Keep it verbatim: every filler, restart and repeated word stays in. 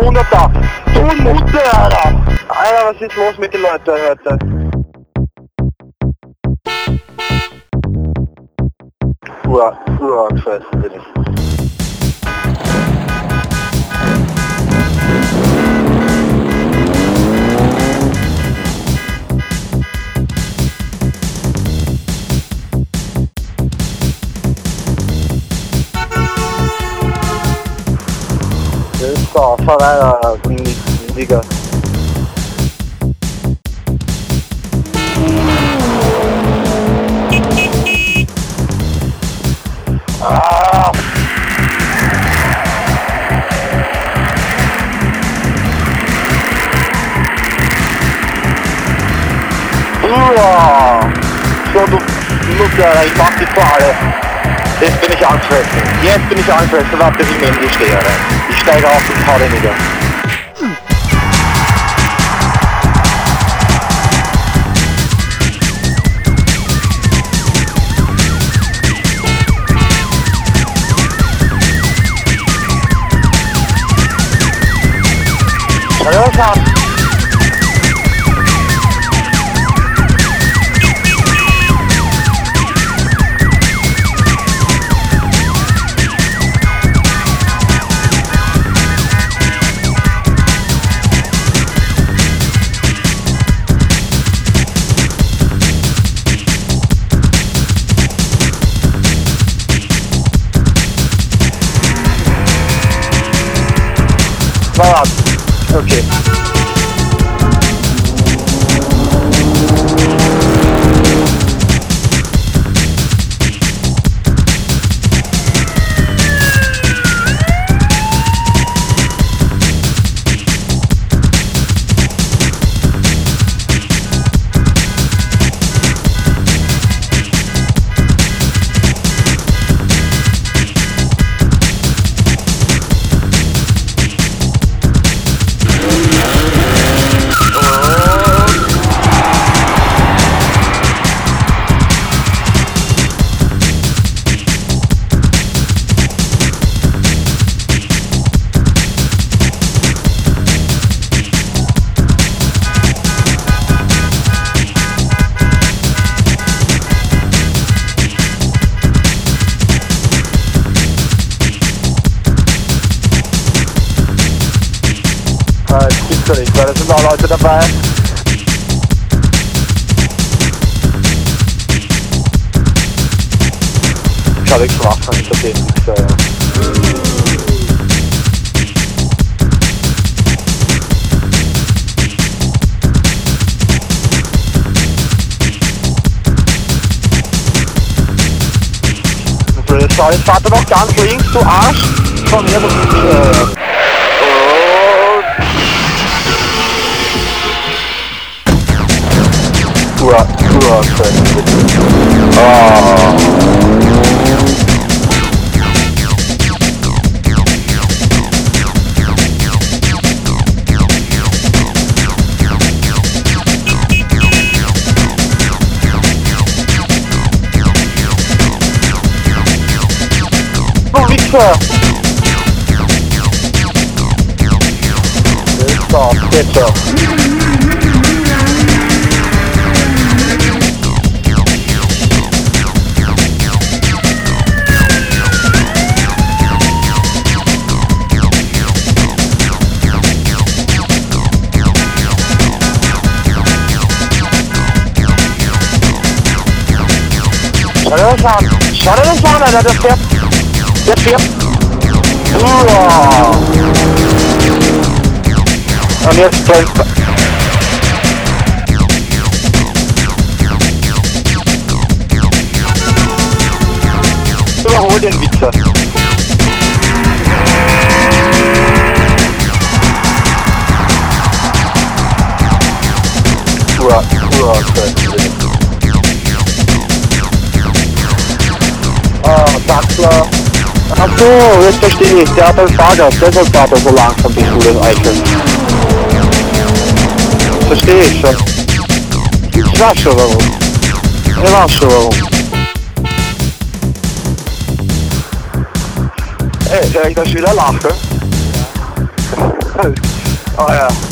hunderter. Du Mutter, Alter. Alter, was ist los mit den Leuten heute? Ur, ur, gefressen bin ich. So, fahr weiter, Digga. Ah. Uah. So, du Mutter, ich mach die Falle. Jetzt bin ich angefressen. Jetzt bin ich angefressen. Warte, wie ich neben dir stehe. Ich steige auf und hau den nieder. Schau dir das an. Okay. Das gibt's ja nicht, weil da sind auch Leute dabei. Ich habe nichts gemacht, kann ich das eben nicht sagen. Jetzt fahrt er noch ganz links, du Arsch! Von mir, das ist, äh... Uah, uah, oh. Oh, Wichser! So, jetzt schon. Schau dir das an! Schau dir das an, Alter! Der fährt! Der fährt! Uah. Und jetzt brennt... Überhol den Witzer! Uah, uah, okay. Sachsler. Ach so, jetzt verstehe ich. Der hat einen Fahrgast, deshalb fährt er so langsam die Schule in Eicheln. Verstehe ich schon. Ich weiß schon warum. Ich weiß schon warum. Ey, soll ich das wieder lachen? Ah ja.